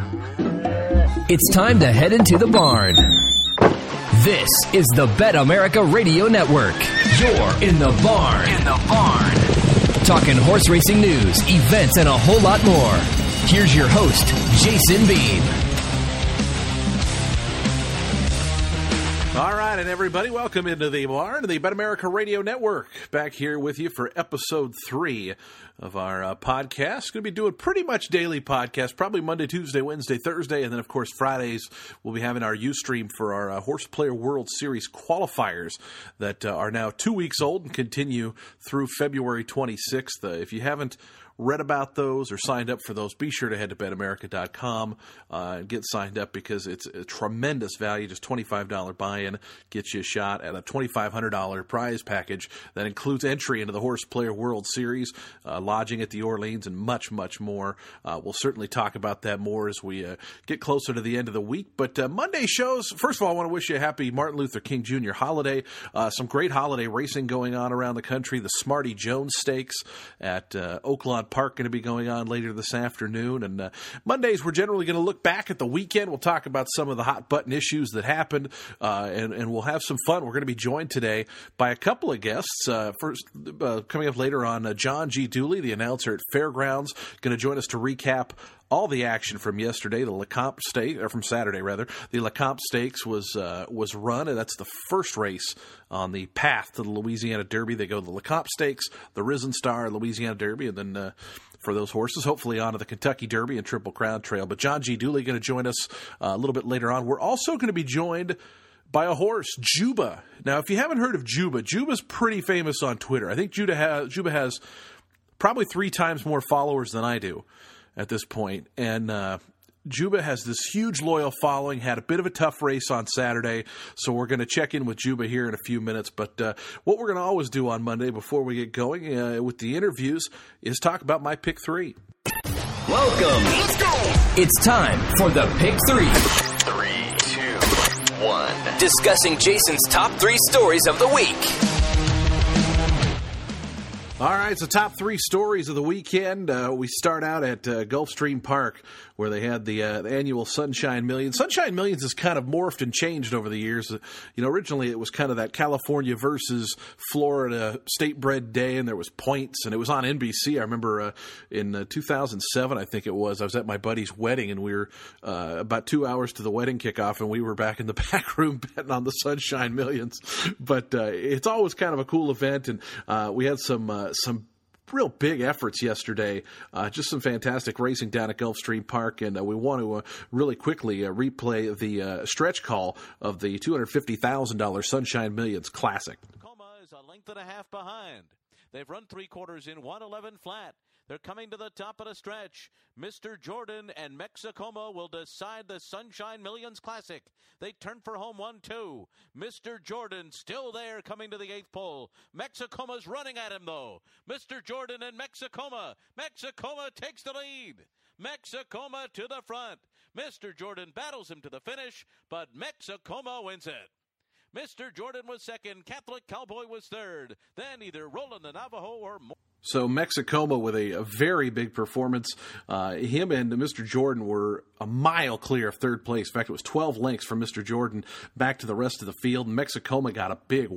It's time to head into the barn. This is the Bet America Radio Network. You're in the barn. Talking horse racing news, events, and a whole lot more. Here's your host, Jason Beam. All right, and everybody, welcome into the barn, the Bet America Radio Network. Back here with you for episode 3 of our podcast. Going to be doing pretty much daily podcast, probably Monday, Tuesday, Wednesday, Thursday, and then, of course, Fridays we'll be having our Ustream for our Horse Player World Series qualifiers that are now 2 weeks old and continue through February 26th. If you haven't read about those or signed up for those, be sure to head to betamerica.com and get signed up because it's a tremendous value. Just $25 buy-in gets you a shot at a $2,500 prize package that includes entry into the Horse Player World Series, lodging at the Orleans, and much, much more. We'll certainly talk about that more as we get closer to the end of the week. But Monday shows, first of all, I want to wish you a happy Martin Luther King Jr. holiday. Some great holiday racing going on around the country. The Smarty Jones Stakes at Oaklawn Park going to be going on later this afternoon. And Mondays, we're generally going to look back at the weekend. We'll talk about some of the hot button issues that happened, and we'll have some fun. We're going to be joined today by a couple of guests. First, coming up later on, John G. Dooley, the announcer at Fairgrounds, going to join us to recap all the action from yesterday, the Lecomte Stakes, or from Saturday rather. The Lecomte Stakes was run, and that's the first race on the path to the Louisiana Derby. They go to the Lecomte Stakes, the Risen Star, Louisiana Derby, and then for those horses, hopefully onto the Kentucky Derby and Triple Crown Trail. But John G. Dooley going to join us a little bit later on. We're also going to be joined by a horse, Juba. Now, if you haven't heard of Juba, Juba's pretty famous on Twitter. I think Juba has probably 3 times more followers than I do at this point. And Juba has this huge loyal following, had a bit of a tough race on Saturday, so we're going to check in with Juba here in a few minutes. But what we're going to always do on Monday before we get going with the interviews is talk about my Pick 3. Welcome. Let's go. It's time for the Pick 3. 3, 2, 1. Discussing Jason's top 3 stories of the week. All right, so top 3 stories of the weekend. We start out at Gulfstream Park, where they had the annual Sunshine Millions. Sunshine Millions has kind of morphed and changed over the years. Originally it was kind of that California versus Florida state-bred day, and there was points, and it was on NBC. I remember in 2007, I think it was, I was at my buddy's wedding, and we were about 2 hours to the wedding kickoff, and we were back in the back room betting on the Sunshine Millions. But it's always kind of a cool event, and we had some real big efforts yesterday, just some fantastic racing down at Gulfstream Park, and we want to really quickly replay the stretch call of the $250,000 Sunshine Millions Classic. Tacoma is a length and a half behind. They've run 3/4 in 1:11 flat. They're coming to the top of the stretch. Mr. Jordan and Mexicoma will decide the Sunshine Millions Classic. They turn for home 1-2. Mr. Jordan still there coming to the 8th pole. Mexicoma's running at him, though. Mr. Jordan and Mexicoma. Mexicoma takes the lead. Mexicoma to the front. Mr. Jordan battles him to the finish, but Mexicoma wins it. Mr. Jordan was second. Catholic Cowboy was third. Then either Roland the Navajo or more. So Mexicoma with a very big performance. Him and Mr. Jordan were a mile clear of third place. In fact, it was 12 lengths from Mr. Jordan back to the rest of the field. Mexicoma got a big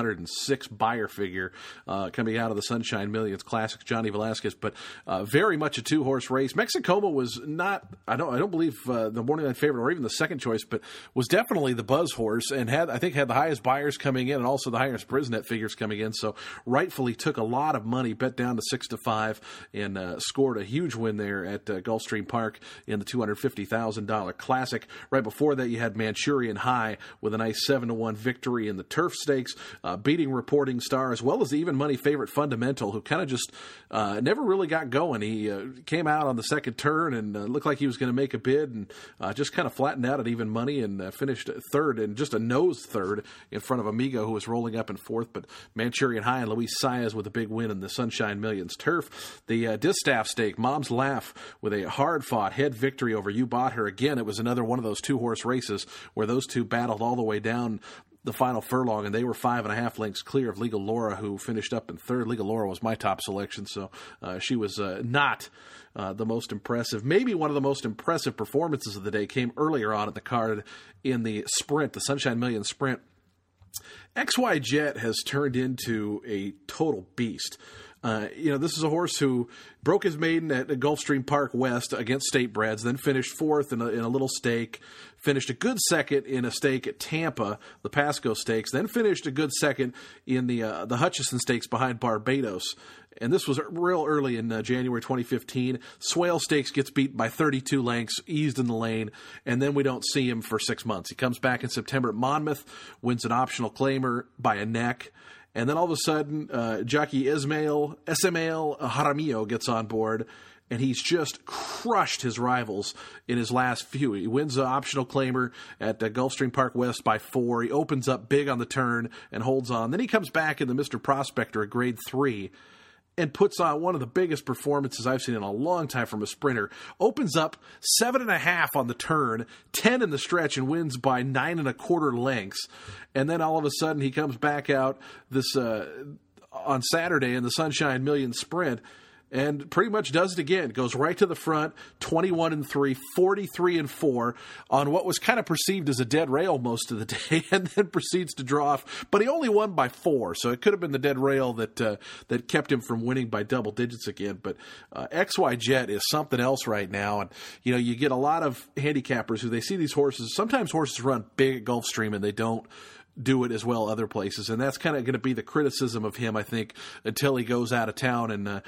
106 buyer figure coming out of the Sunshine Millions Classic, Johnny Velasquez. But very much a 2-horse race. Mexicoma was not, I don't believe the morning line favorite or even the second choice, but was definitely the buzz horse and had the highest buyers coming in and also the highest Brisnet figures coming in. So rightfully took a lot of money, bet down to 6-5, and scored a huge win there at Gulfstream Park in the $250,000 Classic. Right before that, you had Manchurian High with a nice 7-1 victory in the Turf Stakes, beating Reporting Star, as well as the even money favorite Fundamental, who kind of just never really got going. He came out on the second turn and looked like he was going to make a bid, and just kind of flattened out at even money and finished third, and just a nose third in front of Amigo, who was rolling up in fourth. But Manchurian High and Luis Saez with a big win in the Sunshine Millions Turf. The Distaff Stake, Mom's Laugh with a hard-fought head victory over You Bought Her. Again, it was another one of those 2-horse races where those two battled all the way down the final furlong, and they were 5.5 lengths clear of Legal Laura, who finished up in third. Legal Laura was my top selection, so she was not the most impressive. Maybe one of the most impressive performances of the day came earlier on at the card in the sprint, the Sunshine Million Sprint. XY Jet has turned into a total beast. This is a horse who broke his maiden at Gulfstream Park West against State Breds, then finished fourth in a little stake, finished a good second in a stake at Tampa, the Pasco Stakes, then finished a good second in the Hutchison Stakes behind Barbados. And this was real early in January 2015. Swale Stakes gets beat by 32 lengths, eased in the lane, and then we don't see him for 6 months. He comes back in September at Monmouth, wins an optional claimer by a neck, and then all of a sudden, jockey Esmail Jaramillo gets on board, and he's just crushed his rivals in his last few. He wins the optional claimer at Gulfstream Park West by 4. He opens up big on the turn and holds on. Then he comes back in the Mr. Prospector at grade 3 and puts on one of the biggest performances I've seen in a long time from a sprinter. Opens up 7.5 on the turn, 10 in the stretch, and wins by 9.25 lengths. And then all of a sudden he comes back out this on Saturday in the Sunshine Million Sprint and pretty much does it again. Goes right to the front, 21-3, 43-4 on what was kind of perceived as a dead rail most of the day, and then proceeds to draw off. But he only won by 4, so it could have been the dead rail that kept him from winning by double digits again. But XY Jet is something else right now, and you get a lot of handicappers who they see these horses. Sometimes horses run big at Gulfstream and they don't do it as well other places, and that's kind of going to be the criticism of him, I think, until he goes out of town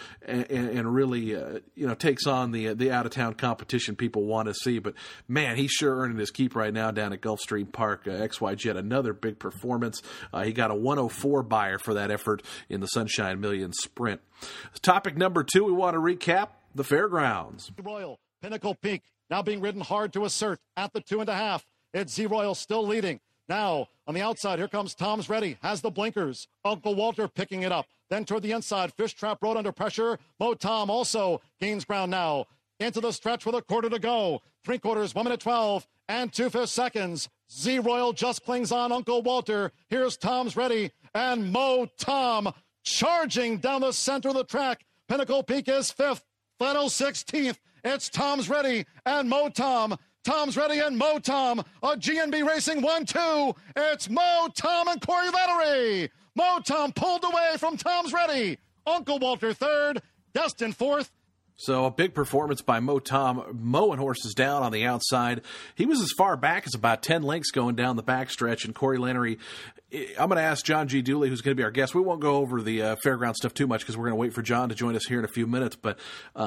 and really takes on the out of town competition people want to see. But man, he's sure earning his keep right now down at Gulfstream Park. XY Jet, another big performance. He got a 104 buyer for that effort in the Sunshine Million Sprint. Topic number 2, we want to recap the fairgrounds. Royal Pinnacle Peak now being ridden hard to assert at the 2.5. It's Z Royal still leading. Now, on the outside, here comes Tom's Ready, has the blinkers. Uncle Walter picking it up. Then toward the inside, Fish Trap Road under pressure. Mo Tom also gains ground now. Into the stretch with a quarter to go. 3/4, 1 minute 12, and 2/5 seconds. Z Royal just clings on Uncle Walter. Here's Tom's Ready, and Mo Tom charging down the center of the track. Pinnacle Peak is 5th, final 16th. It's Tom's Ready and Mo Tom. Tom's Ready and Mo Tom. A GNB Racing 1-2. It's Mo Tom and Corey Lettery. Mo Tom pulled away from Tom's Ready. Uncle Walter 3rd. Destin 4th. So a big performance by Mo Tom, mowing horses down on the outside. He was as far back as about 10 lengths going down the backstretch, and Corey Lettery. I'm going to ask John G. Dooley, who's going to be our guest. We won't go over the fairground stuff too much because we're going to wait for John to join us here in a few minutes, but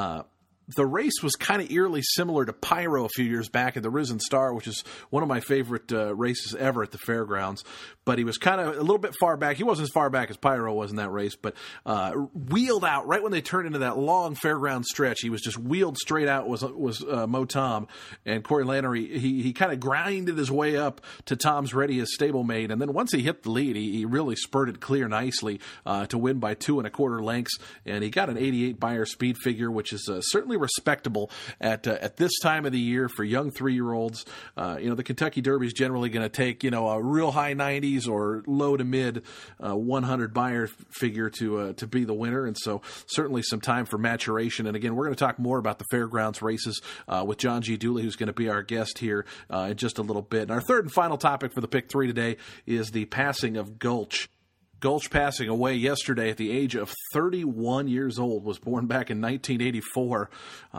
the race was kind of eerily similar to Pyro a few years back at the Risen Star, which is one of my favorite races ever at the fairgrounds. But he was kind of a little bit far back. He wasn't as far back as Pyro was in that race, but wheeled out right when they turned into that long fairground stretch. He was just wheeled straight out was Mo Tom. And Corey Lettery, he kind of grinded his way up to Tom's Ready, his stablemate. And then once he hit the lead, he really spurted clear nicely to win by 2.25 lengths. And he got an 88 Beyer speed figure, which is certainly respectable at this time of the year for young 3-year-olds. The Kentucky Derby is generally going to take a real high 90s or low to mid 100 Beyer figure to be the winner, and so certainly some time for maturation. And again, we're going to talk more about the fairgrounds races with John G. Dooley, who's going to be our guest here in just a little bit. And our third and final topic for the Pick 3 today is the passing of Gulch. Gulch passing away yesterday at the age of 31 years old, was born back in 1984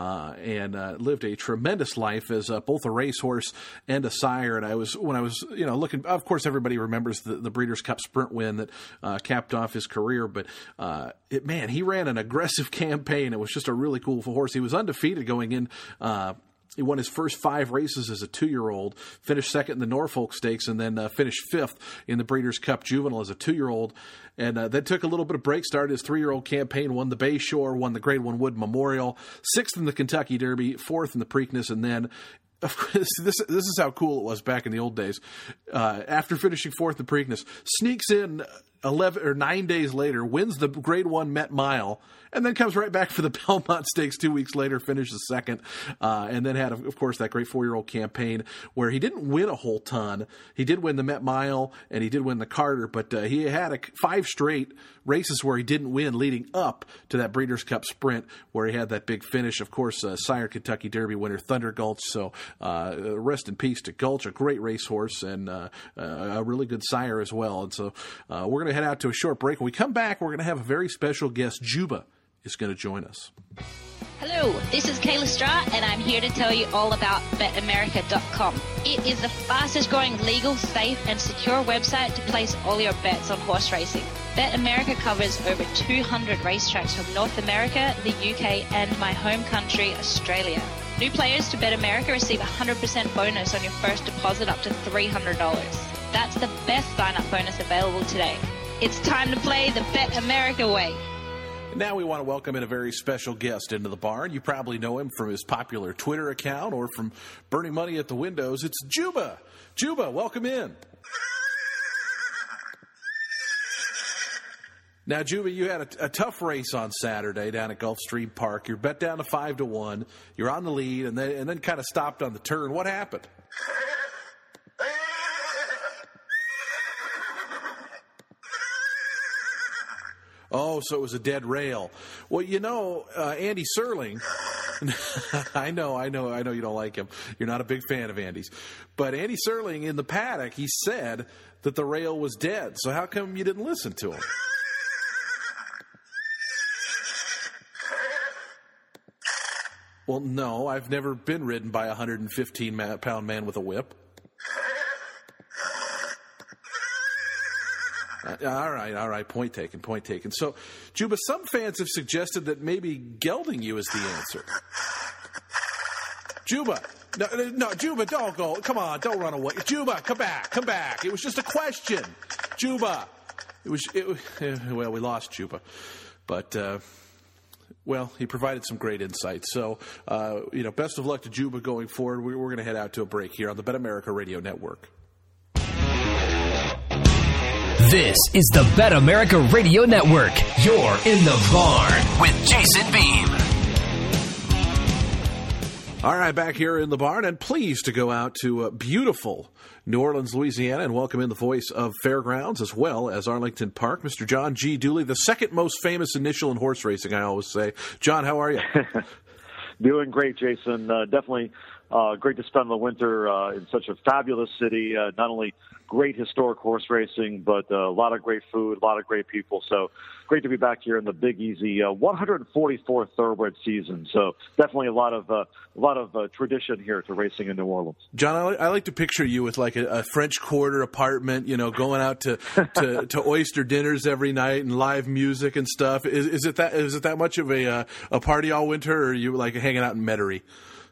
and lived a tremendous life as both a racehorse and a sire. And when I was looking, of course, everybody remembers the Breeders' Cup Sprint win that capped off his career. But he ran an aggressive campaign. It was just a really cool horse. He was undefeated going in. He won his first 5 races as a 2-year-old, finished second in the Norfolk Stakes, and then finished 5th in the Breeders' Cup Juvenile as a 2-year-old. And then took a little bit of break, started his 3-year-old campaign, won the Bayshore, won the Grade 1 Wood Memorial, 6th in the Kentucky Derby, 4th in the Preakness, and then this is how cool it was back in the old days. After finishing 4th in the Preakness, sneaks in 11 or 9 days later, wins the Grade 1 Met Mile, and then comes right back for the Belmont Stakes 2 weeks later, finishes second, and then had, of course, that great 4-year-old campaign where he didn't win a whole ton. He did win the Met Mile, and he did win the Carter, but he had 5 straight races where he didn't win leading up to that Breeders' Cup Sprint where he had that big finish. Of course, Sire Kentucky Derby winner Thunder Gulch, so rest in peace to Gulch, a great racehorse and a really good sire as well. And so we're going to head out to a short break. When we come back, we're going to have a very special guest. Juba is going to join us. Hello, this is Kayla Stra, and I'm here to tell you all about BetAmerica.com. It is the fastest growing legal, safe, and secure website to place all your bets on horse racing. BetAmerica covers over 200 racetracks from North America, the UK, and my home country, Australia. New players to BetAmerica receive a 100% bonus on your first deposit up to $300. That's the best sign-up bonus available today. It's time to play the BetAmerica way. Now we want to welcome in a very special guest into the barn. You probably know him from his popular Twitter account or from burning money at the windows. It's Juba. Juba, welcome in. Now, Juba, you had a tough race on Saturday down at Gulfstream Park. You're bet down to 5-1. You're on the lead, and then kind of stopped on the turn. What happened? Oh, so it was a dead rail. Well, you know, Andy Serling, I know you don't like him. You're not a big fan of Andy's. But Andy Serling in the paddock, he said that the rail was dead. So how come you didn't listen to him? Well, no, I've never been ridden by a 115-pound man with a whip. All right. Point taken. So, Juba, some fans have suggested that maybe gelding you is the answer. Juba. No, Juba, don't go. Come on, don't run away. Juba, come back. It was just a question. Juba. Well, we lost Juba. But, well, he provided some great insight. So, best of luck to Juba going forward. We're going to head out to a break here on the Bet America Radio Network. This is the Bet America Radio Network. You're in the barn with Jason Beam. All right, back here in the barn, and pleased to go out to beautiful New Orleans, Louisiana, and welcome in the voice of Fairgrounds as well as Arlington Park, Mr. John G. Dooley, the second most famous initial in horse racing, I always say. John, how are you? Doing great, Jason. Definitely great to spend the winter in such a fabulous city. Not only great historic horse racing, but a lot of great food, a lot of great people. So great to be back here in the Big Easy 144th thoroughbred season. So definitely a lot of tradition here to racing in New Orleans. John, I like to picture you with like a French Quarter apartment, going out to oyster dinners every night and live music and stuff. Is it that much of a party all winter, or are you like hanging out in Metairie?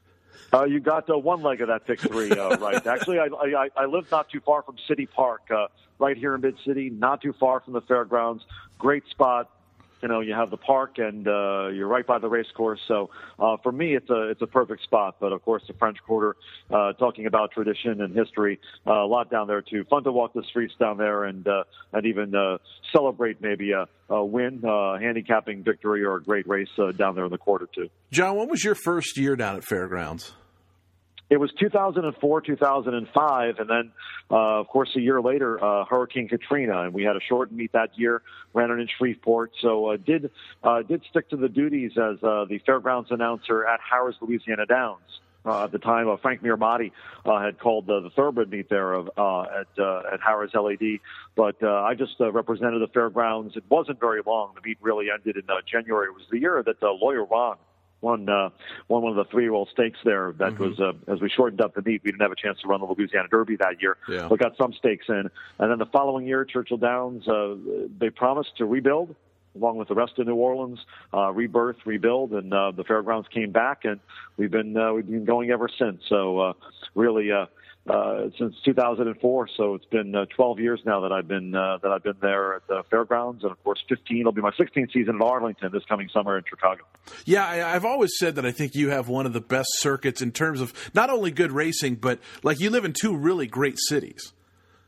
You got one leg of that pick three right. Actually, I live not too far from City Park, right here in Mid-City, not too far from the fairgrounds. Great spot. You have the park, and you're right by the race course. So for me, it's a perfect spot. But of course, the French Quarter, talking about tradition and history, a lot down there too. Fun to walk the streets down there and even celebrate maybe a win, handicapping victory, or a great race down there in the Quarter too. John, what was your first year down at Fairgrounds? It was 2004, 2005, and then, of course, a year later, Hurricane Katrina, and we had a short meet that year, ran it in Shreveport. So did stick to the duties as the fairgrounds announcer at Harrah's Louisiana Downs. At the time, Frank Mirmati had called the thoroughbred meet there at Harrah's LAD, but I just represented the fairgrounds. It wasn't very long. The meet really ended in January. It was the year that Lawyer Ron won one of the 3-year-old stakes there. That was as we shortened up the meet, we didn't have a chance to run the Louisiana Derby that year, but got some stakes in. And then the following year, Churchill Downs, they promised to rebuild along with the rest of New Orleans, rebirth, rebuild, and the fairgrounds came back, and we've been going ever since. So really. Since 2004, so it's been 12 years now that I've been there at the fairgrounds, and of course 15. It'll be my 16th season at Arlington this coming summer in Chicago. Yeah, I've always said that I think you have one of the best circuits in terms of not only good racing, but like you live in two really great cities.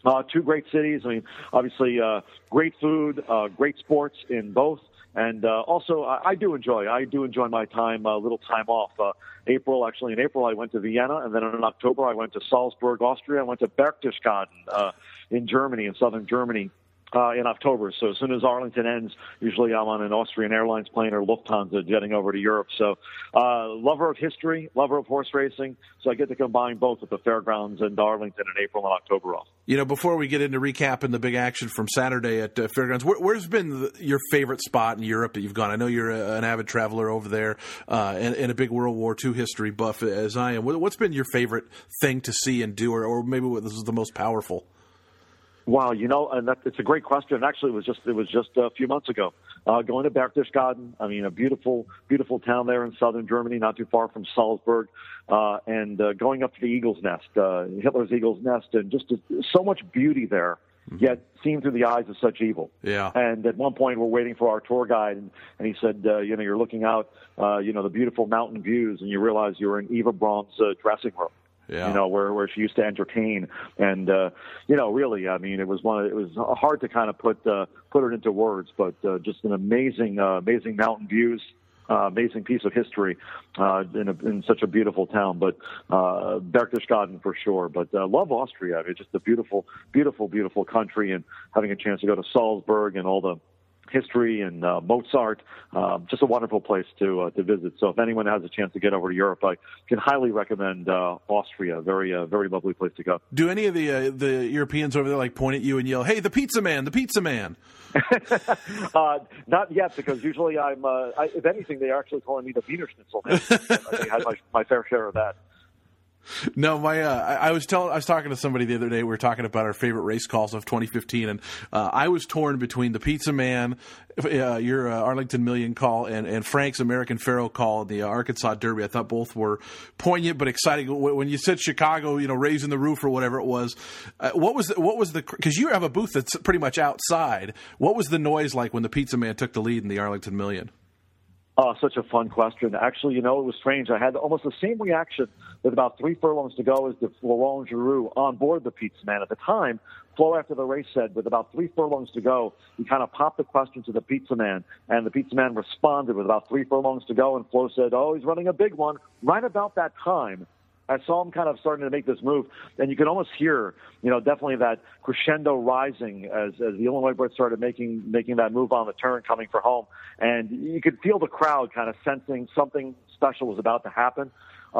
Two great cities. I mean, obviously, great food, great sports in both. And also, I do enjoy my time, little time off. In April, I went to Vienna, and then in October, I went to Salzburg, Austria. I went to Berchtesgaden in Germany, in southern Germany. In October. So as soon as Arlington ends, usually I'm on an Austrian Airlines plane or Lufthansa jetting over to Europe. So lover of history, lover of horse racing. So I get to combine both with the fairgrounds and Arlington in April and October off. You know, before we get into recapping the big action from Saturday at Fairgrounds, where's been your favorite spot in Europe that you've gone? I know you're an avid traveler over there and a big World War II history buff as I am. What's been your favorite thing to see and do, or maybe what this is the most powerful? Wow, you know, and it's a great question. Actually, it was just a few months ago. Going to Berchtesgaden, I mean, a beautiful town there in southern Germany, not too far from Salzburg, and going up to the Eagle's Nest, Hitler's Eagle's Nest, and just so much beauty there, yet seen through the eyes of such evil. Yeah. And at one point, we're waiting for our tour guide, and he said, you know, you're looking out, you know, the beautiful mountain views, and you realize you're in Eva Braun's dressing room. Yeah. You know, where she used to entertain, and you know, really, I mean, it was hard to kind of put it into words, but just an amazing mountain views, amazing piece of history in such a beautiful town. But Berchtesgaden for sure. But love Austria. It's just a beautiful country, and having a chance to go to Salzburg and all the history and Mozart, just a wonderful place to visit. So if anyone has a chance to get over to Europe, I can highly recommend Austria. Very lovely place to go. Do any of the Europeans over there like point at you and yell, "Hey, the pizza man, the pizza man"? Not yet, because usually if anything, they're actually calling me the Wiener Schnitzel man. I had my fair share of that. No, I was talking to somebody the other day. We were talking about our favorite race calls of 2015, and I was torn between the Pizza Man, your Arlington Million call, and Frank's American Pharoah call, the Arkansas Derby. I thought both were poignant but exciting. When you said Chicago, you know, raising the roof or whatever it was, what was the because you have a booth that's pretty much outside. What was the noise like when the Pizza Man took the lead in the Arlington Million? Oh, such a fun question. Actually, you know, it was strange. I had almost the same reaction with about 3 furlongs to go as the Florent Giroux on board the Pizza Man. At the time, Flo, after the race, said with about 3 furlongs to go, he kind of popped the question to the Pizza Man, and the Pizza Man responded with about 3 furlongs to go, and Flo said, "Oh, he's running a big one." Right about that time, I saw him kind of starting to make this move, and you can almost hear, you know, definitely that crescendo rising as the Illinois bred started making that move on the turn coming for home, and you could feel the crowd kind of sensing something special was about to happen,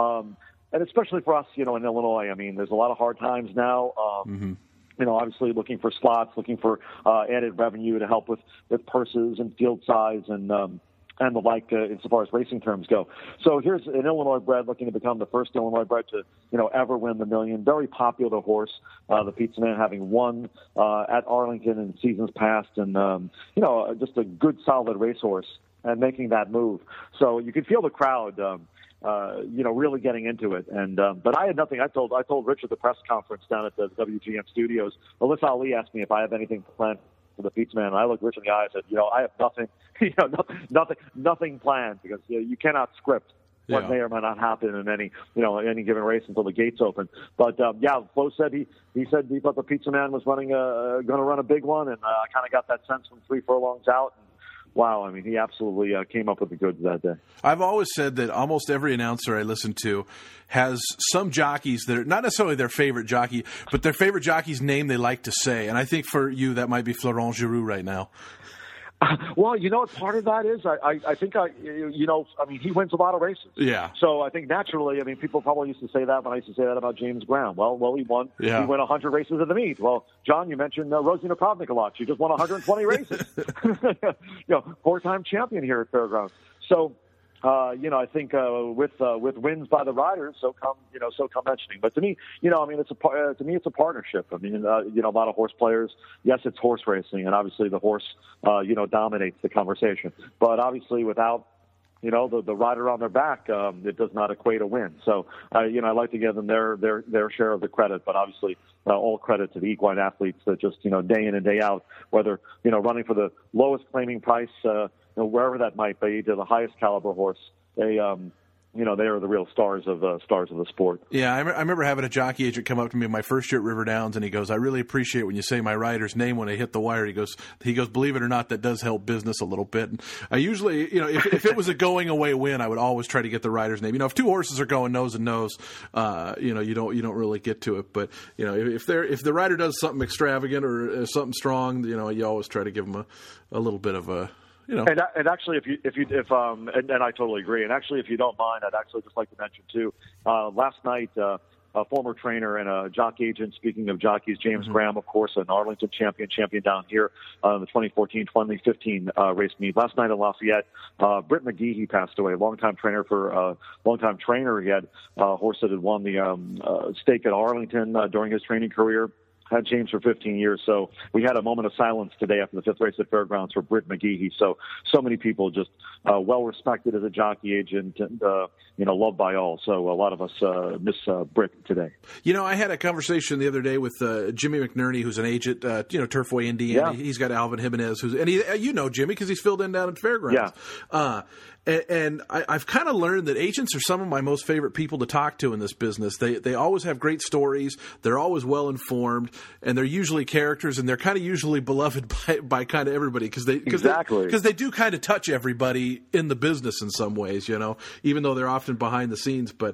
and especially for us, you know, in Illinois. I mean, there's a lot of hard times now. You know, obviously looking for slots, looking for added revenue to help with purses and field size and the like, insofar as racing terms go. So here's an Illinois bred looking to become the first Illinois bred to, you know, ever win the Million. Very popular horse, the Pizza Man, having won at Arlington in seasons past, and you know, just a good, solid racehorse, and making that move. So you could feel the crowd, you know, really getting into it. And but I had nothing. I told Rich at the press conference down at the WGN studios. Alyssa Ali asked me if I have anything planned for the Pizza Man. And I looked Rich in the eye and said, you know, I have nothing, you know, nothing planned, because you cannot script what may or may not happen in any given race until the gates open. But yeah, Flo said he said he thought the Pizza Man was going to run a big one, and I kind of got that sense from 3 furlongs out. And wow, I mean, he absolutely came up with the goods that day. I've always said that almost every announcer I listen to has some jockeys that are not necessarily their favorite jockey, but their favorite jockey's name they like to say. And I think for you, that might be Florent Giroux right now. Well, you know what part of that is? I think, you know, I mean, he wins a lot of races. Yeah. So I think naturally, I mean, people probably used to say that when I used to say that about James Brown. Well, he won. Yeah. He won 100 races at the meet. Well, John, you mentioned Rosie Nakovnik a lot. She just won 120 races. You know, 4-time champion here at Fairgrounds. So, you know, I think with wins by the riders, so come mentioning. But to me, you know, I mean, it's a partnership. I mean, you know, a lot of horse players. Yes, it's horse racing, and obviously the horse, you know, dominates the conversation. But obviously, without, you know, the rider on their back, it does not equate a win. So, you know, I like to give them their share of the credit, but obviously all credit to the equine athletes that just, you know, day in and day out, whether, you know, running for the lowest claiming price, you know, wherever that might be, to the highest caliber horse, they they are the real stars of the sport. Yeah, I remember having a jockey agent come up to me my first year at River Downs, and he goes, "I really appreciate when you say my rider's name when they hit the wire." He goes, "Believe it or not, that does help business a little bit." And I usually, if it was a going away win, I would always try to get the rider's name. If two horses are going nose and nose, you don't really get to it. But if the rider does something extravagant or something strong, you always try to give them a little bit of a. And actually, and I totally agree. And actually, if you don't mind, I'd actually just like to mention too. Last night, a former trainer and a jockey agent. Speaking of jockeys, James Graham, of course, an Arlington champion down here in the 2014-2015 race meet. Last night in Lafayette, Britt McGee passed away. Longtime trainer. He had a horse that had won the stake at Arlington during his training career. Had James for 15 years, so we had a moment of silence today after the fifth race at Fairgrounds for Britt McGee. So many people just well respected as a jockey agent and loved by all. So a lot of us miss Britt today. I had a conversation the other day with Jimmy McNerney, who's an agent, Turfway Indiana. Yeah. He's got Alvin Jimenez, Jimmy because he's filled in down at Fairgrounds. Yeah. And I've kind of learned that agents are some of my most favorite people to talk to in this business. They always have great stories. They're always well informed, and they're usually characters, and they're kind of usually beloved by kind of everybody because they do kind of touch everybody in the business in some ways, even though they're often behind the scenes. But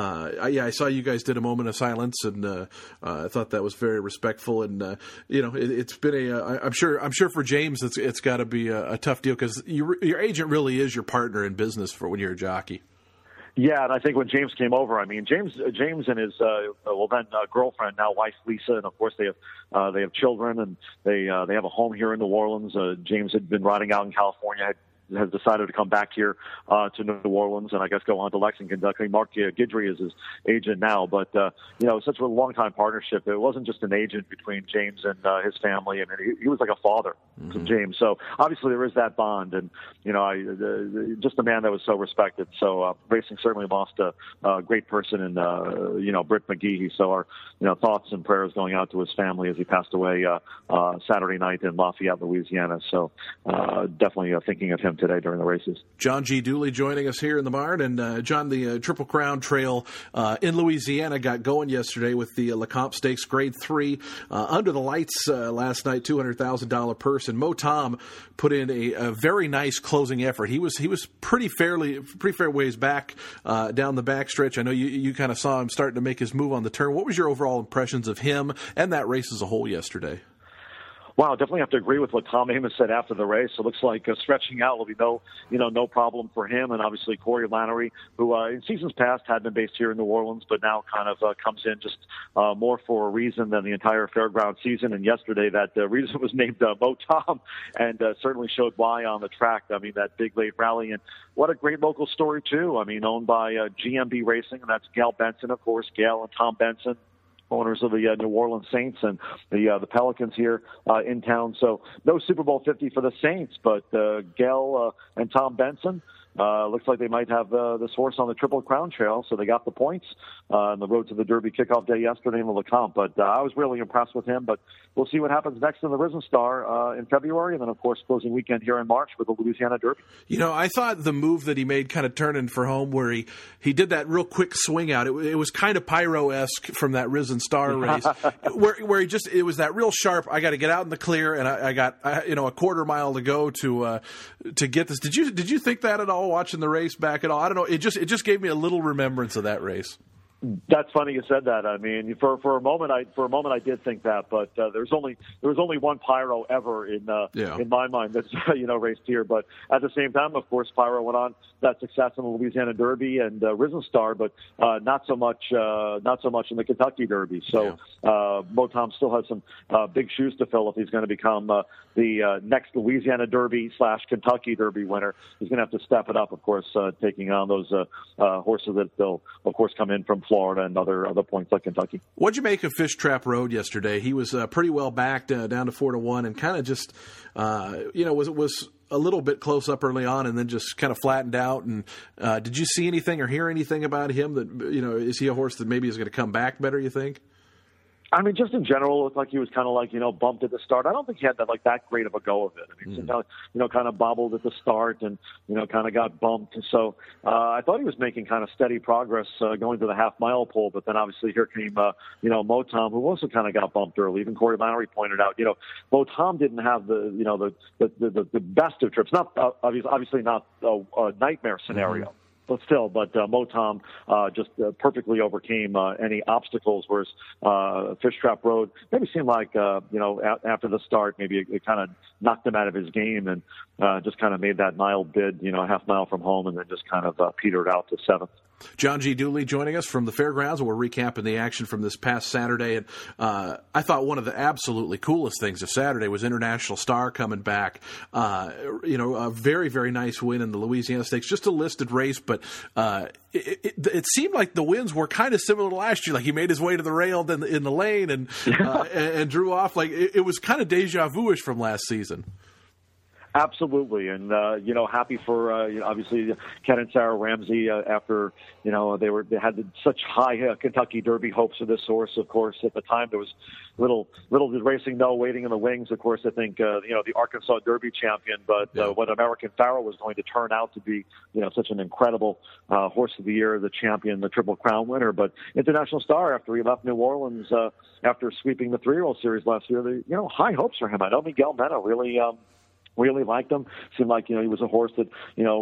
I saw you guys did a moment of silence, and I thought that was very respectful. And it's been I'm sure for James it's got to be a tough deal because your agent really is your partner in business for when you're a jockey. Yeah, and I think when James came over, James and his girlfriend, now wife Lisa, and of course they have children, and they have a home here in New Orleans. James had been riding out in California, has decided to come back here to New Orleans and I guess go on to Lexington, Kentucky. Mark Guidry is his agent now, but such a long-time partnership. It wasn't just an agent between James and his family. I mean, he was like a father to James. So obviously there is that bond, and just a man that was so respected. So racing certainly lost a great person in Britt McGee. So our thoughts and prayers going out to his family as he passed away Saturday night in Lafayette, Louisiana. So definitely thinking of him today during the races. John G. Dooley joining us here in the barn. And John, the Triple Crown Trail in Louisiana got going yesterday with the Lecomte Stakes Grade 3 under the lights last night, $200,000 purse. And Mo Tom put in a very nice closing effort. He was pretty fair ways back down the backstretch. I know you kind of saw him starting to make his move on the turn. What was your overall impressions of him and that race as a whole yesterday? Wow, definitely have to agree with what Tom Amoss said after the race. It looks like stretching out will be no problem for him. And obviously Corey Lanerie, who in seasons past had been based here in New Orleans, but now kind of comes in just more for a reason than the entire fairground season. And yesterday that reason was named Mo Tom, and certainly showed why on the track. I mean, that big late rally, and what a great local story too. I mean, owned by GMB Racing, and that's Gail Benson, of course, Gail and Tom Benson, owners of the New Orleans Saints and the Pelicans here in town. So no Super Bowl 50 for the Saints, but Gail and Tom Benson. Looks like they might have this horse on the Triple Crown Trail, so they got the points on the road to the Derby kickoff day yesterday in the Lecomte. But I was really impressed with him, but we'll see what happens next in the Risen Star in February, and then, of course, closing weekend here in March with the Louisiana Derby. I thought the move that he made kind of turning for home where he did that real quick swing out, it was kind of Pyro-esque from that Risen Star race, where it was that real sharp, I got to get out in the clear, and I got a quarter mile to go to get this. Did you think that at all? Watching the race back at all? I don't know. It just gave me a little remembrance of that race. That's funny you said that. I mean, for a moment I did think that, but there was only one Pyro ever in my mind that's raced here. But at the same time, of course, Pyro went on that success in the Louisiana Derby and Risen Star, but not so much in the Kentucky Derby. So Mo Tom still has some big shoes to fill if he's going to become the next Louisiana Derby / Kentucky Derby winner. He's going to have to step it up, of course, taking on those horses that they'll, of course, come in from Florida and other points like Kentucky. What'd you make of Fish Trap Road yesterday? He was pretty well backed down to 4-1, and kind of just was a little bit close up early on, and then just kind of flattened out. And did you see anything or hear anything about him that is he a horse that maybe is going to come back better? You think? I mean, just in general, it looked like he was kind of like, bumped at the start. I don't think he had that great of a go of it. I mean, kind of bobbled at the start and, kind of got bumped. So I thought he was making kind of steady progress going to the half-mile pole, but then obviously here came, Mo Tom, who also kind of got bumped early. Even Corey Lanerie pointed out, Mo Tom didn't have the best of trips. Not obviously not a nightmare scenario. Mm-hmm. But Mo Tom just perfectly overcame any obstacles, whereas Fish Trap Road maybe seemed like, after the start, maybe it kind of knocked him out of his game and just kind of made that mile bid, a half mile from home, and then just kind of petered out to seventh. John G. Dooley joining us from the fairgrounds, and we're recapping the action from this past Saturday. And I thought one of the absolutely coolest things of Saturday was International Star coming back. A very, very nice win in the Louisiana Stakes. Just a listed race, but it seemed like the wins were kind of similar to last year. Like he made his way to the rail in the lane and drew off. Like it was kind of deja vu-ish from last season. Absolutely, and happy for obviously Ken and Sarah Ramsey after they had such high Kentucky Derby hopes for this horse. Of course, at the time there was little did racing know waiting in the wings. Of course, I think the Arkansas Derby champion, but what American Pharoah was going to turn out to be such an incredible horse of the year, the champion, the Triple Crown winner. But International Star, after he left New Orleans after sweeping the 3-year-old series last year, high hopes for him. I know Miguel Mena really liked him. Seemed like, he was a horse that,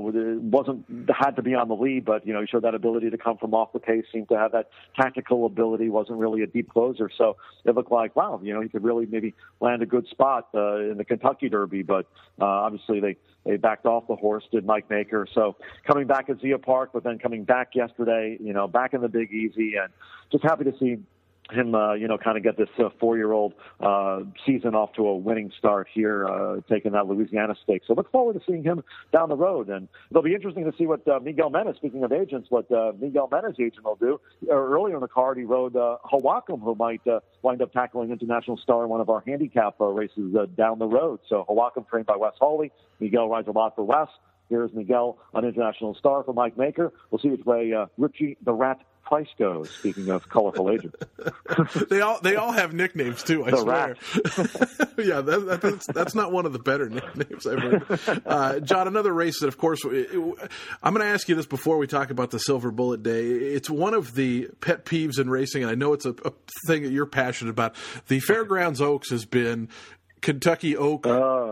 had to be on the lead, but, he showed that ability to come from off the pace, seemed to have that tactical ability, wasn't really a deep closer. So it looked like, wow, he could really maybe land a good spot in the Kentucky Derby, but obviously they backed off the horse, did Mike Maker. So coming back at Zia Park, but then coming back yesterday, back in the Big Easy, and just happy to see him, kind of get this 4-year-old season off to a winning start here, taking that Louisiana Stakes. So look forward to seeing him down the road. And it'll be interesting to see what Miguel Mena, speaking of agents, what Miguel Mena's agent will do. Earlier in the card, he rode Hawakum, who might wind up tackling International Star in one of our handicap races down the road. So Hawakum trained by Wes Hawley. Miguel rides a lot for Wes. Here's Miguel on International Star for Mike Maker. We'll see which way Richie the Rat Price goes. Speaking of colorful agents, they all have nicknames too. I swear. Yeah, that's not one of the better nicknames I've heard. John, another race that, of course, I'm going to ask you this before we talk about the Silver Bullet Day. It's one of the pet peeves in racing, and I know it's a thing that you're passionate about. The Fairgrounds Oaks has been Kentucky Oak,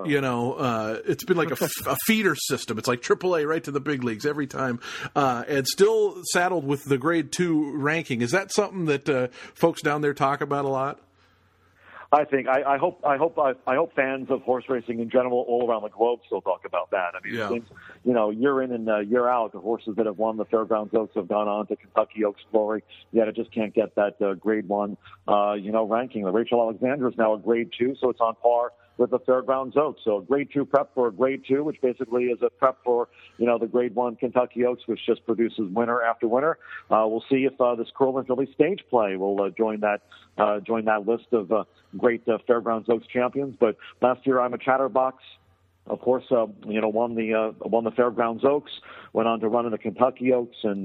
it's been like a feeder system. It's like AAA right to the big leagues every time, and still saddled with the Grade 2 ranking. Is that something that folks down there talk about a lot? I think I hope fans of horse racing in general all around the globe still talk about that. I mean, since, year in and year out, the horses that have won the Fairgrounds Oaks have gone on to Kentucky Oaks glory. Yet it just can't get that Grade 1, ranking. The Rachel Alexander is now a Grade 2, so it's on par with the Fairgrounds Oaks. So a Grade 2 prep for a Grade 2, which basically is a prep for, the Grade 1 Kentucky Oaks, which just produces winner after winner. We'll see if this Curlin Philly stage play will join that list of great Fairgrounds Oaks champions. But last year, I'm a Chatterbox. Of course, won the Fairgrounds Oaks, went on to run in the Kentucky Oaks, and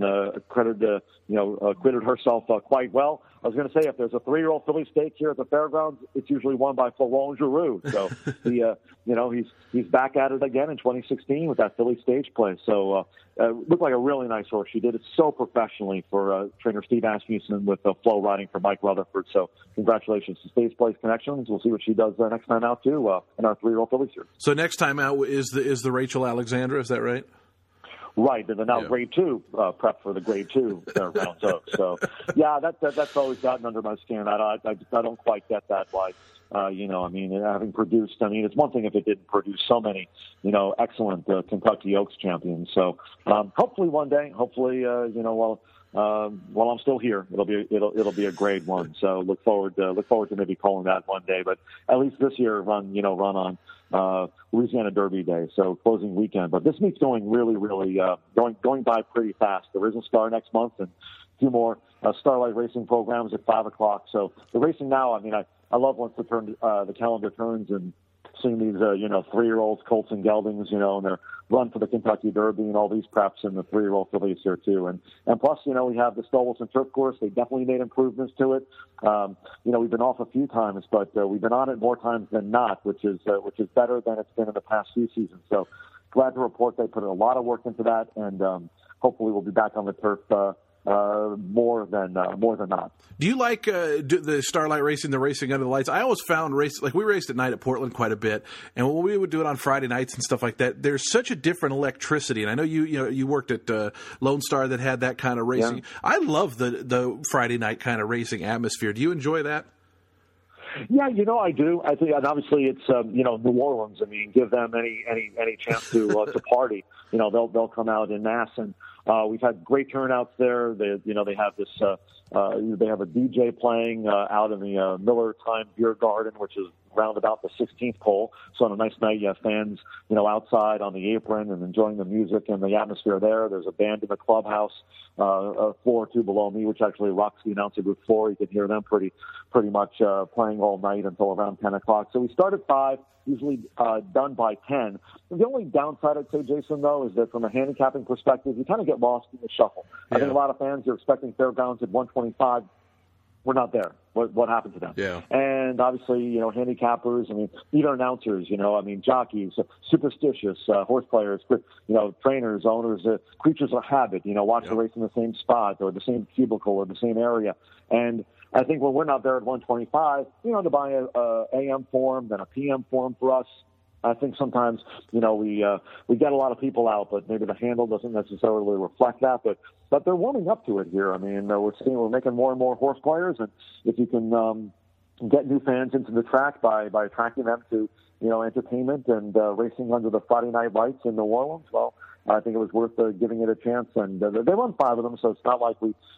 acquitted herself quite well. I was going to say, if there's a 3-year-old filly stake here at the Fairgrounds, it's usually won by Florent Giroux. So he's back at it again in 2016 with that filly stage play. So looked like a really nice horse. She did it so professionally for trainer Steve Asmussen with Flo riding for Mike Rutherford. So congratulations to Stage Place Connections. We'll see what she does next time out too in our 3-year-old filly series. So next time out is the Rachel Alexandra. Is that right? Right, and now Grade 2 prep for the Grade 2 Fairgrounds Oaks. So, yeah, that's always gotten under my skin. I don't quite get that. Why, having produced, it's one thing if it didn't produce so many, excellent Kentucky Oaks champions. So, hopefully one day, while I'm still here, it'll be a Grade 1. So look forward to maybe calling that one day. But at least this year, run on Louisiana Derby Day, so closing weekend. But this meet's going really, really going by pretty fast. There is a Star next month and a few more Starlight Racing programs at 5 o'clock. So the racing now, I love once the calendar turns and seeing these, 3-year-olds, Colts and Geldings, and their run for the Kentucky Derby and all these preps and the 3-year-old fillies here too. And plus, we have the Stolzel's Turf Course. They definitely made improvements to it. We've been off a few times, but we've been on it more times than not, which is better than it's been in the past few seasons. So glad to report they put a lot of work into that, and hopefully we'll be back on the turf more than not. Do you like the Starlight Racing, the racing under the lights? I always found we raced at night at Portland quite a bit, and when we would do it on Friday nights and stuff like that, there's such a different electricity. And I know you worked at Lone Star that had that kind of racing. Yeah. I love the Friday night kind of racing atmosphere. Do you enjoy that? Yeah, I do. I think, and obviously it's New Orleans. I mean, give them any chance to party. They'll come out in mass, and we've had great turnouts there. They have this they have a DJ playing out in the Miller Time Beer Garden, which is round about the 16th hole. So on a nice night, you have fans, outside on the apron and enjoying the music and the atmosphere there. There's a band in the clubhouse, a floor or two below me, which actually rocks the announcer booth floor. You can hear them pretty much playing all night until around 10 o'clock. So we start at 5, usually done by 10. The only downside, I'd say, Jason, though, is that from a handicapping perspective, you kind of get lost in the shuffle. Yeah. I think a lot of fans are expecting fairgrounds at 125. We're not there. What happened to them? Yeah. And obviously, handicappers, even announcers, jockeys, superstitious, horse players, trainers, owners, creatures of habit, watch the race in the same spot or the same cubicle or the same area. And I think when we're not there at 125, to buy a AM form, then a PM form for us, I think sometimes, we get a lot of people out, but maybe the handle doesn't necessarily reflect that. But they're warming up to it here. I mean, we're making more and more horse players, and if you can get new fans into the track by attracting them to entertainment and racing under the Friday night lights in New Orleans, well, I think it was worth giving it a chance. And they run 5 of them, so it's not like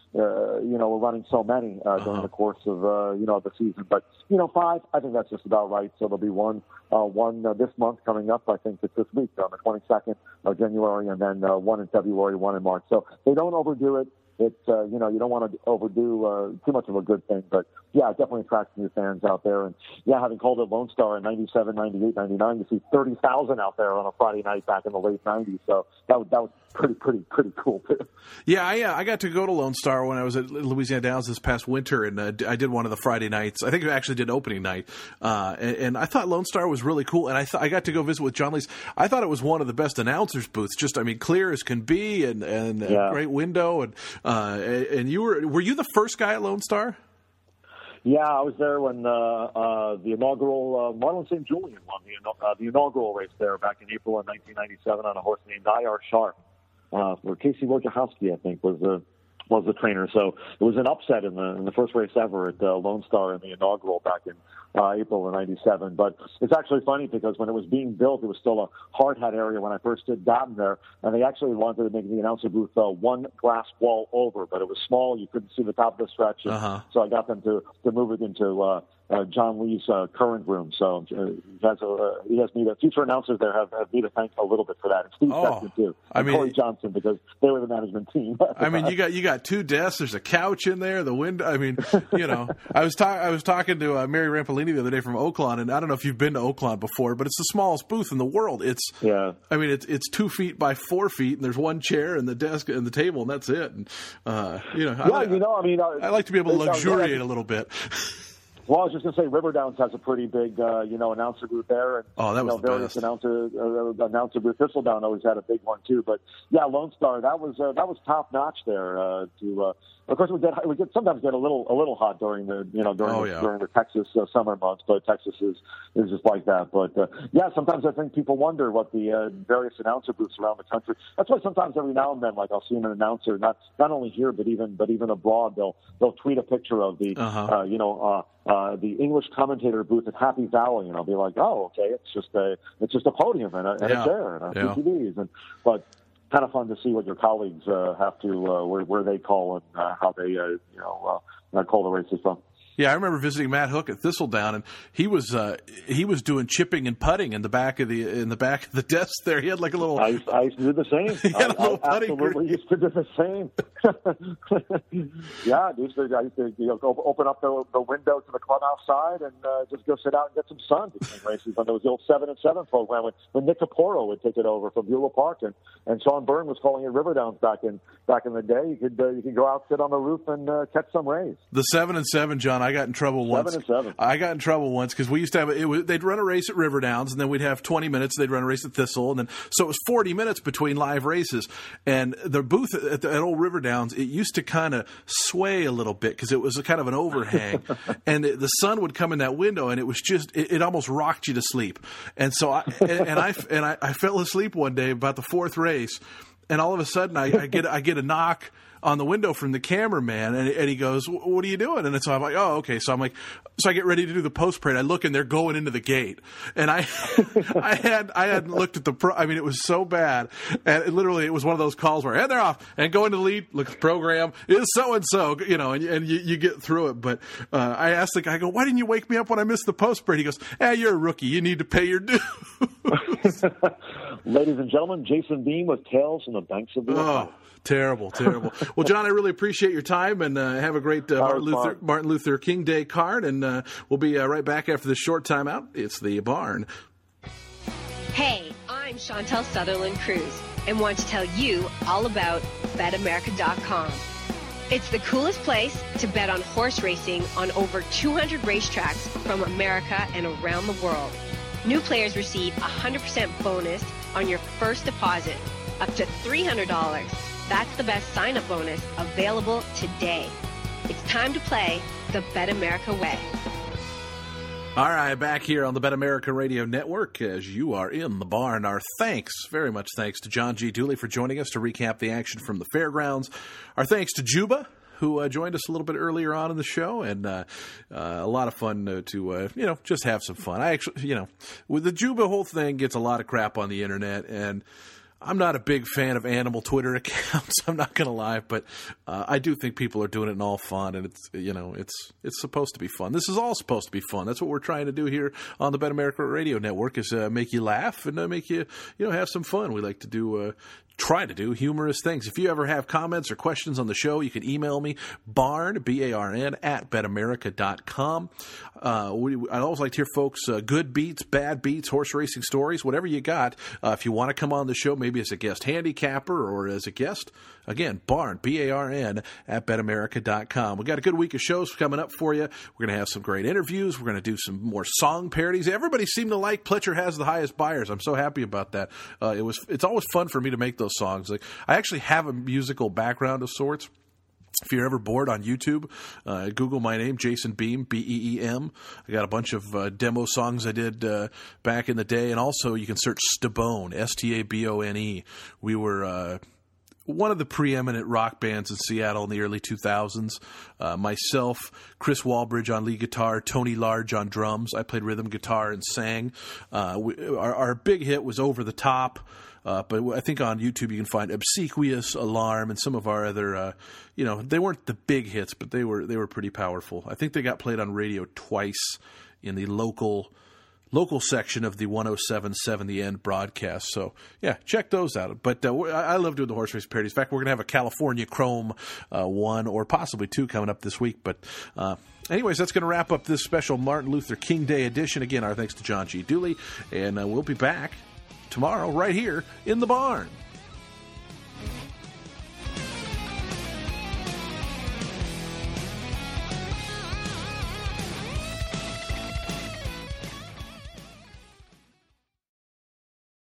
we're running so many during the course of the season. But 5, I think that's just about right. So there'll be one this month coming up. I think it's this week on the 22nd of January, and then one in February, one in March. So they don't overdo it. It's you don't want to overdo too much of a good thing, but yeah, it definitely attracts new fans out there. And yeah, having called it Lone Star in 97, 98, 99, to see 30,000 out there on a Friday night back in the late 90s, so that was pretty cool too. Yeah, I got to go to Lone Star when I was at Louisiana Downs this past winter, and I did one of the Friday nights. I think I actually did opening night, and I thought Lone Star was really cool. And I got to go visit with John Lees. I thought it was one of the best announcers booths. Just clear as can be, and a great window. And were you the first guy at Lone Star? Yeah, I was there when the inaugural Marlon St. Julian won the inaugural race there back in April of 1997 on a horse named I.R. Sharp. Where Casey Wojciechowski, I think, was the trainer. So it was an upset in the first race ever at Lone Star in the inaugural back in April of 97. But it's actually funny because when it was being built, it was still a hard hat area when I first had gotten there, and they actually wanted to make the announcer booth one glass wall over, but it was small. You couldn't see the top of the stretch. So I got them to move it into John Lee's current room. So he has me. The future announcers there have me to thank a little bit for that. And Steve Sexton too. And Corey Johnson, because they were the management team. You got 2 desks. There's a couch in there. The window. I was talking to Mary Rampolini the other day from Oaklawn, and I don't know if you've been to Oaklawn before, but it's the smallest booth in the world. It's 2 feet by 4 feet, and there's one chair and the desk and the table, and that's it. And I like to be able to luxuriate a little bit. Well, I was just going to say, River Downs has a pretty big, announcer booth there. And, that was the various best. announcer booth. Thistledown always had a big one too. But yeah, Lone Star, that was top notch there. Of course, we get sometimes get a little hot during the during the Texas summer months, but Texas is just like that. But yeah, sometimes I think people wonder what the various announcer booths around the country. That's why sometimes every now and then, like I'll see an announcer not only here but even abroad, they'll tweet a picture of the the English commentator booth at Happy Valley, and I'll be like, oh, okay, it's just a podium and a chair and PCBs, but kind of fun to see what your colleagues have to where they call and how they call the races from. Yeah, I remember visiting Matt Hook at Thistledown, and he was doing chipping and putting in the back of the desk there. He had like a little. I used to do the same. I absolutely used to do the same. Yeah, I used to open up the window to the clubhouse side and just go sit out and get some sun between races. And there was the old 7 and 7 program when Nick Caporo would take it over from Beulah Park, and Sean Byrne was calling it River Downs back in the day. You could go out, sit on the roof, and catch some rays. The 7 and 7, John. I got in trouble once. 7 and 7. I got in trouble once because we used to have they'd run a race at River Downs, and then we'd have 20 minutes. They'd run a race at Thistle, and then so it was 40 minutes between live races. And the booth at old River Downs, it used to kind of sway a little bit because it was a kind of an overhang, and the sun would come in that window, and it was just it almost rocked you to sleep. And so I fell asleep one day about the fourth race, and all of a sudden I get a knock on the window from the cameraman, and he goes, "What are you doing?" And so I'm like, "Oh, okay." So I get ready to do the post parade. I look, and they're going into the gate, and I hadn't looked at the it was so bad, and it was one of those calls where, and they're off, and go into the lead, look at the program, is so and so, and you get through it. But I asked the guy, I go, "Why didn't you wake me up when I missed the post parade?" He goes, "You're a rookie. You need to pay your dues." Ladies and gentlemen, Jason Beam with Tales from the Banks of the Ohio. Terrible. Well, John, I really appreciate your time, and have a great Martin Luther King Day card, and we'll be right back after this short timeout. It's The Barn. Hey, I'm Chantel Sutherland Cruz, and want to tell you all about BetAmerica.com. It's the coolest place to bet on horse racing on over 200 racetracks from America and around the world. New players receive 100% bonus on your first deposit, up to $300. That's the best sign-up bonus available today. It's time to play the Bet America way. All right, back here on the Bet America Radio Network as you are in the barn. Our very much thanks to John G. Dooley for joining us to recap the action from the fairgrounds. Our thanks to Juba, who joined us a little bit earlier on in the show, and a lot of fun to just have some fun. I actually, with the Juba whole thing gets a lot of crap on the internet, and I'm not a big fan of animal Twitter accounts. I'm not going to lie, but I do think people are doing it in all fun, and it's supposed to be fun. This is all supposed to be fun. That's what we're trying to do here on the Bet America Radio Network, is make you laugh and make you have some fun. We like to try to do humorous things. If you ever have comments or questions on the show, you can email me, barn, B-A-R-N, at betamerica.com. I'd always like to hear folks, good beats, bad beats, horse racing stories, whatever you got. If you want to come on the show, maybe as a guest handicapper or as a guest, again, barn, B-A-R-N, at betamerica.com. We've got a good week of shows coming up for you. We're going to have some great interviews. We're going to do some more song parodies. Everybody seemed to like Pletcher Has the Highest Buyers. I'm so happy about that. It's always fun for me to make those songs. Like, I actually have a musical background of sorts. If you're ever bored on YouTube, Google my name, Jason Beam, B-E-E-M. I got a bunch of demo songs I did back in the day, and also you can search Stabone, S-T-A-B-O-N-E. We were one of the preeminent rock bands in Seattle in the early 2000s. Myself, Chris Walbridge on lead guitar, Tony Large on drums. I played rhythm guitar and sang. Our big hit was Over the Top. But I think on YouTube you can find Obsequious, Alarm, and some of our other, they weren't the big hits, but they were pretty powerful. I think they got played on radio twice in the local section of the 107.7 The End broadcast. So, yeah, check those out. But I love doing the horse race parodies. In fact, we're going to have a California Chrome one or possibly two coming up this week. But anyways, that's going to wrap up this special Martin Luther King Day edition. Again, our thanks to John G. Dooley, and we'll be back tomorrow right here in the barn.